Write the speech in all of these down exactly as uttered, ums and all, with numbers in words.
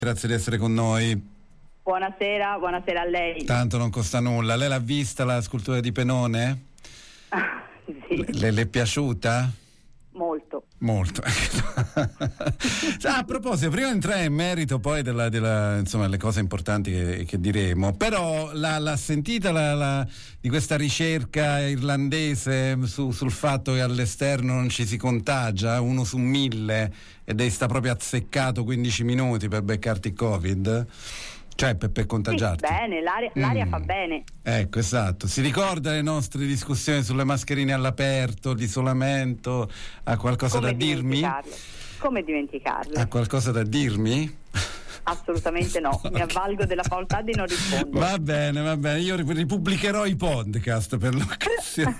Grazie di essere con noi. Buonasera, buonasera a lei. Tanto non costa nulla. Lei l'ha vista la scultura di Penone? Sì. Le, le è piaciuta? Molto. Molto. Ah, a proposito, prima di entrare in merito poi della, della insomma le cose importanti che, che diremo, però l'ha, l'ha sentita la, la, di questa ricerca irlandese su, sul fatto che all'esterno non ci si contagia, uno su mille, ed è sta proprio azzeccato quindici minuti per beccarti il Covid? Cioè per, per contagiarti. Sì, bene, l'aria, mm. l'aria fa bene. Ecco, esatto. Si ricorda le nostre discussioni sulle mascherine all'aperto, l'isolamento? Ha qualcosa Come da dirmi? Come dimenticarle? Ha qualcosa da dirmi? Assolutamente no, mi avvalgo della facoltà di non rispondere. Va bene, va bene, io ripubblicherò i podcast per l'occasione.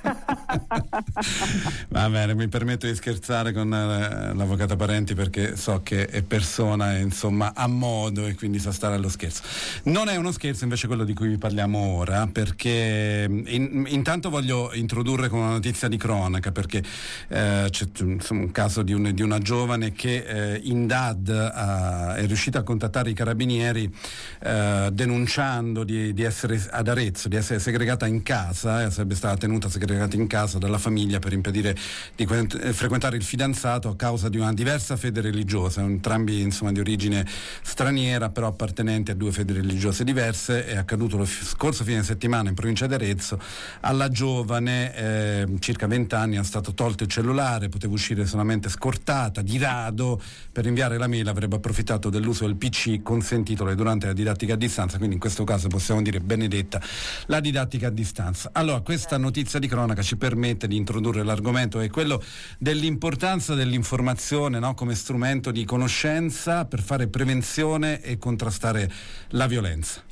Va bene, mi permetto di scherzare con eh, l'avvocata Parenti perché so che è persona, insomma, a modo e quindi sa stare allo scherzo. Non è uno scherzo invece quello di cui vi parliamo ora, perché in, intanto voglio introdurre con una notizia di cronaca, perché eh, c'è insomma, un caso di, un, di una giovane che eh, in D A D ha, è riuscita a contattare i carabinieri eh, denunciando di, di essere ad Arezzo, di essere segregata in casa, eh, sarebbe stata tenuta segregata in casa dalla famiglia per impedire di que- frequentare il fidanzato a causa di una diversa fede religiosa, entrambi insomma di origine straniera però appartenenti a due fedi religiose diverse. È accaduto lo f- scorso fine settimana in provincia di Arezzo. Alla giovane, eh, circa venti anni, è stato tolto il cellulare, poteva uscire solamente scortata, di rado per inviare la mail avrebbe approfittato dell'uso del P C consentitole durante la didattica a distanza, quindi in questo caso possiamo dire benedetta la didattica a distanza. Allora, questa notizia di cronaca ci permette di introdurre l'argomento che è quello dell'importanza dell'informazione, no? Come strumento di conoscenza per fare prevenzione e contrastare la violenza.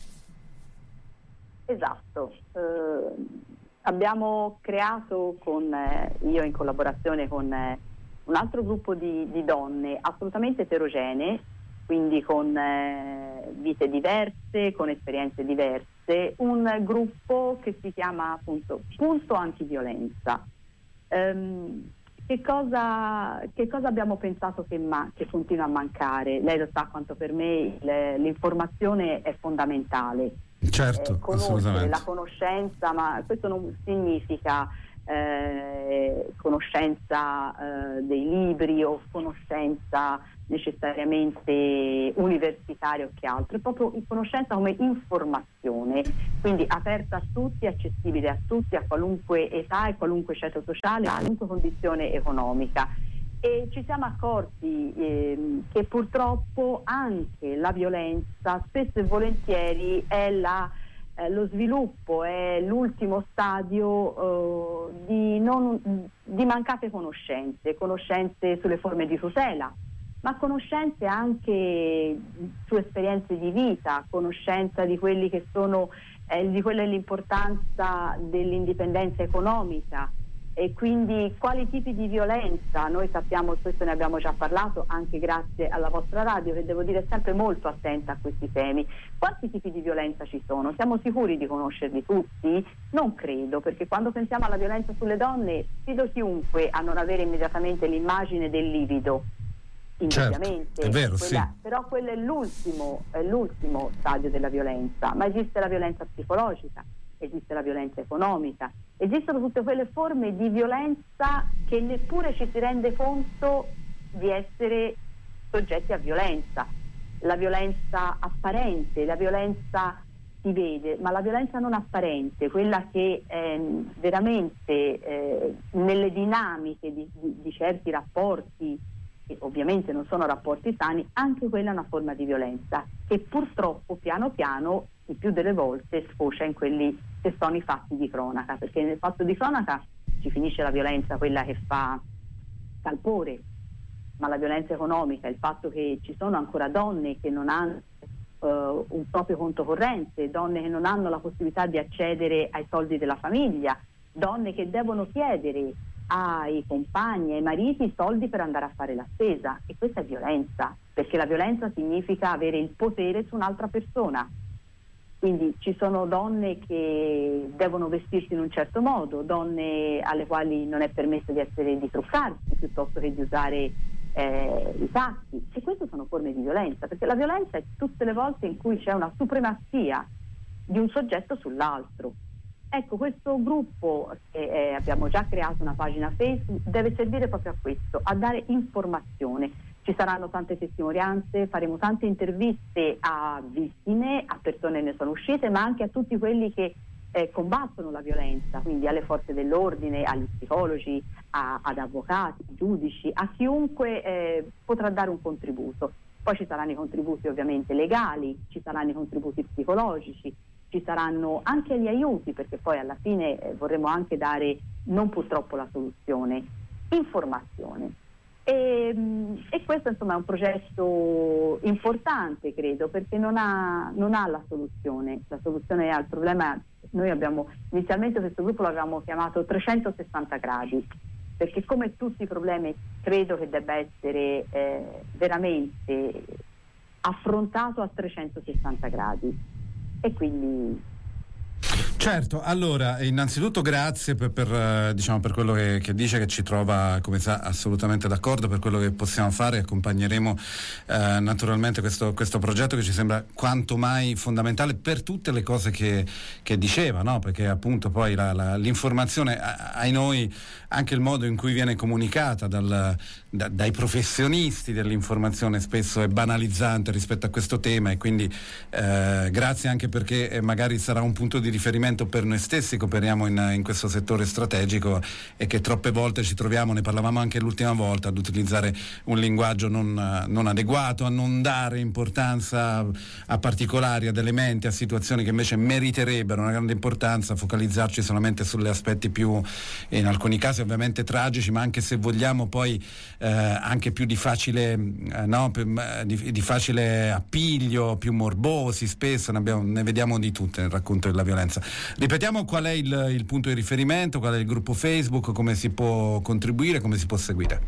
Esatto. Eh, abbiamo creato con eh, io in collaborazione con eh, un altro gruppo di, di donne assolutamente eterogenee, quindi con eh, vite diverse, con esperienze diverse, un gruppo che si chiama appunto Pulso Antiviolenza. Um, che, cosa, che cosa abbiamo pensato che, ma- che continua a mancare? Lei lo sa quanto per me le, l'informazione è fondamentale. Certo, eh, conoscere, assolutamente. la conoscenza, ma questo non significa eh, conoscenza eh, dei libri o conoscenza necessariamente universitaria o che altro, è proprio conoscenza come informazione, quindi aperta a tutti, accessibile a tutti, a qualunque età e qualunque ceto sociale, a qualunque condizione economica. E ci siamo accorti eh, che purtroppo anche la violenza spesso e volentieri è la eh, lo sviluppo, è l'ultimo stadio eh, di, non, di mancate conoscenze, conoscenze sulle forme di tutela, ma conoscenze anche su esperienze di vita, conoscenza di quelli che sono eh, di quella è l'importanza dell'indipendenza economica. E quindi quali tipi di violenza? Noi sappiamo, questo ne abbiamo già parlato anche grazie alla vostra radio, che devo dire è sempre molto attenta a questi temi. Quanti tipi di violenza ci sono? Siamo sicuri di conoscerli tutti? Non credo, perché quando pensiamo alla violenza sulle donne sfido chiunque a non avere immediatamente l'immagine del livido. Indubbiamente, certo, è vero, quella, sì. Però quello è l'ultimo, è l'ultimo stadio della violenza, ma esiste la violenza psicologica, esiste la violenza economica, esistono tutte quelle forme di violenza che neppure ci si rende conto di essere soggetti a violenza. La violenza apparente, la violenza si vede, ma la violenza non apparente, quella che eh, veramente eh, nelle dinamiche di, di, di certi rapporti, che ovviamente non sono rapporti sani, anche quella è una forma di violenza che purtroppo piano piano il più delle volte sfocia in quelli che sono i fatti di cronaca, perché nel fatto di cronaca ci finisce la violenza, quella che fa scalpore, ma la violenza economica, il fatto che ci sono ancora donne che non hanno uh, un proprio conto corrente, donne che non hanno la possibilità di accedere ai soldi della famiglia, donne che devono chiedere ai compagni, ai mariti soldi per andare a fare la spesa, e questa è violenza, perché la violenza significa avere il potere su un'altra persona. Quindi ci sono donne che devono vestirsi in un certo modo, donne alle quali non è permesso di essere di truccarsi piuttosto che di usare eh, i tacchi, e queste sono forme di violenza, perché la violenza è tutte le volte in cui c'è una supremazia di un soggetto sull'altro. Ecco, questo gruppo, che eh, abbiamo già creato una pagina Facebook, deve servire proprio a questo, a dare informazione. Ci saranno tante testimonianze, faremo tante interviste a vittime, a persone che ne sono uscite, ma anche a tutti quelli che eh, combattono la violenza, quindi alle forze dell'ordine, agli psicologi, a, ad avvocati, giudici, a chiunque eh, potrà dare un contributo. Poi ci saranno i contributi ovviamente legali, ci saranno i contributi psicologici, ci saranno anche gli aiuti, perché poi alla fine eh, vorremmo anche dare, non purtroppo la soluzione, informazione. E, e questo insomma è un progetto importante, credo, perché non ha, non ha la soluzione. La soluzione al problema, noi abbiamo inizialmente questo gruppo l'avevamo chiamato trecentosessanta gradi, perché come tutti i problemi credo che debba essere eh, veramente affrontato a trecentosessanta gradi. E quindi certo, allora innanzitutto grazie per, per, diciamo, per quello che, che dice, che ci trova, come sa, assolutamente d'accordo per quello che possiamo fare. Accompagneremo eh, naturalmente questo, questo progetto che ci sembra quanto mai fondamentale per tutte le cose che, che diceva, no? Perché appunto poi la, la, l'informazione, ai noi, anche il modo in cui viene comunicata dal, da, dai professionisti dell'informazione spesso è banalizzante rispetto a questo tema, e quindi eh, grazie anche perché eh, magari sarà un punto di riferimento per noi stessi che operiamo in, in questo settore strategico, e che troppe volte ci troviamo, ne parlavamo anche l'ultima volta, ad utilizzare un linguaggio non, non adeguato, a non dare importanza a particolari, ad elementi, a situazioni che invece meriterebbero una grande importanza, focalizzarci solamente sugli aspetti più, in alcuni casi ovviamente tragici, ma anche, se vogliamo, poi eh, anche più di facile eh, no, di, di facile appiglio, più morbosi spesso, ne, abbiamo, ne vediamo di tutte nel racconto della violenza. Ripetiamo qual è il, il punto di riferimento, qual è il gruppo Facebook, come si può contribuire, come si può seguire.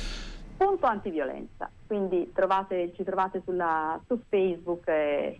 Punto antiviolenza, quindi trovate, ci trovate sulla, su Facebook e,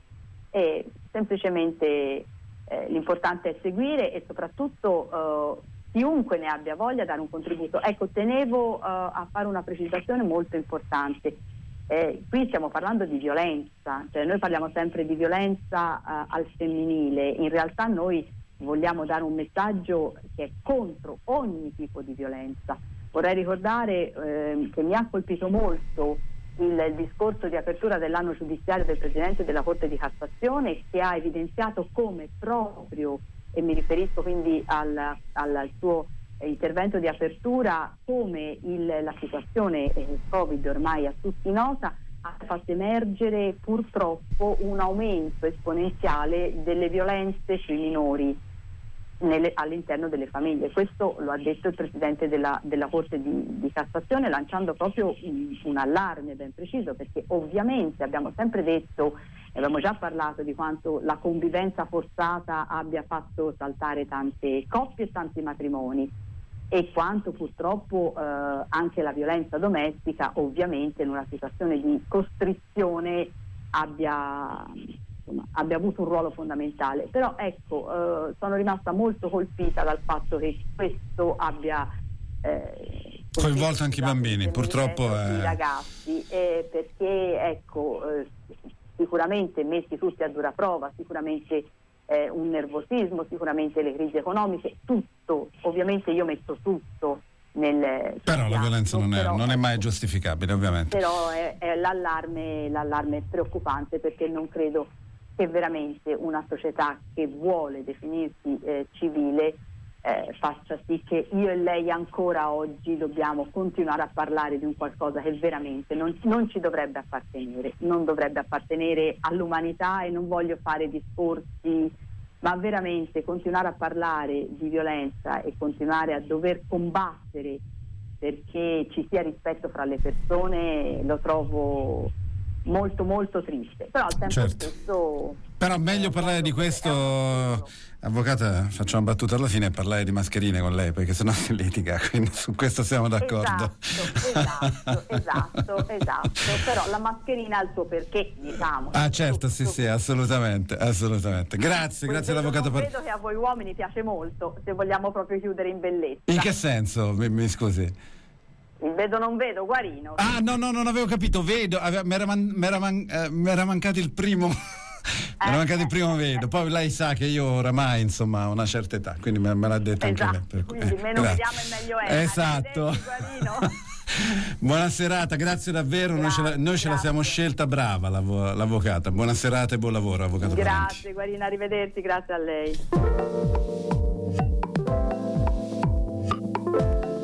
e semplicemente eh, l'importante è seguire, e soprattutto eh, chiunque ne abbia voglia dare un contributo. Ecco, tenevo eh, a fare una precisazione molto importante. Eh, qui stiamo parlando di violenza, cioè noi parliamo sempre di violenza eh, al femminile, in realtà noi vogliamo dare un messaggio che è contro ogni tipo di violenza. Vorrei ricordare eh, che mi ha colpito molto il, il discorso di apertura dell'anno giudiziario del Presidente della Corte di Cassazione, che ha evidenziato come proprio, e mi riferisco quindi al, al suo intervento di apertura, come il, la situazione eh, Covid ormai a tutti nota ha fatto emergere purtroppo un aumento esponenziale delle violenze sui minori nelle, all'interno delle famiglie. Questo lo ha detto il Presidente della, della Corte di, di Cassazione, lanciando proprio un, un allarme ben preciso, perché ovviamente abbiamo sempre detto, abbiamo già parlato di quanto la convivenza forzata abbia fatto saltare tante coppie e tanti matrimoni, e quanto purtroppo eh, anche la violenza domestica, ovviamente in una situazione di costrizione, abbia, insomma, abbia avuto un ruolo fondamentale. Però ecco, eh, sono rimasta molto colpita dal fatto che questo abbia eh, coinvolto anche i bambini, purtroppo i è... ragazzi, eh, perché ecco, eh, sicuramente messi tutti a dura prova, sicuramente Eh, un nervosismo, sicuramente le crisi economiche, tutto, ovviamente io metto tutto nel... Però la violenza non è, però, non è mai giustificabile, ovviamente. Però è, è l'allarme, l'allarme è preoccupante, perché non credo che veramente una società che vuole definirsi eh, civile eh, faccia sì che io e lei ancora oggi dobbiamo continuare a parlare di un qualcosa che veramente non, non ci dovrebbe appartenere, non dovrebbe appartenere all'umanità, e non voglio fare discorsi, ma veramente continuare a parlare di violenza e continuare a dover combattere perché ci sia rispetto fra le persone lo trovo molto molto triste, però al tempo certo. stesso però meglio parlare di questo, avvocata, faccio una battuta alla fine, e parlare di mascherine con lei, perché sennò si litiga, quindi su questo siamo d'accordo. Esatto, esatto, esatto, esatto, però la mascherina ha il suo perché, diciamo. Ah certo, sì sì, assolutamente, assolutamente. Grazie, Poi grazie vedo, all'avvocato. Non credo che a voi uomini piace molto, se vogliamo proprio chiudere in bellezza. In che senso? Mi, mi scusi? Il vedo non vedo, Guarino. Ah, no, no, non avevo capito, vedo, mi era, man, m'era man, eh, m'era mancato il primo. Mi era mancato il primo vedo, poi lei sa che io oramai insomma ho una certa età, quindi me, me l'ha detto esatto, anche lei. Per cui, quindi eh, meno grazie. vediamo e meglio è. Esatto. Buona serata, grazie davvero. Grazie, noi, ce la, noi ce la siamo scelta brava l'avo, l'avvocata. Buona serata e buon lavoro, avvocato Grazie Parenti. Guarina, arrivederci, grazie a lei.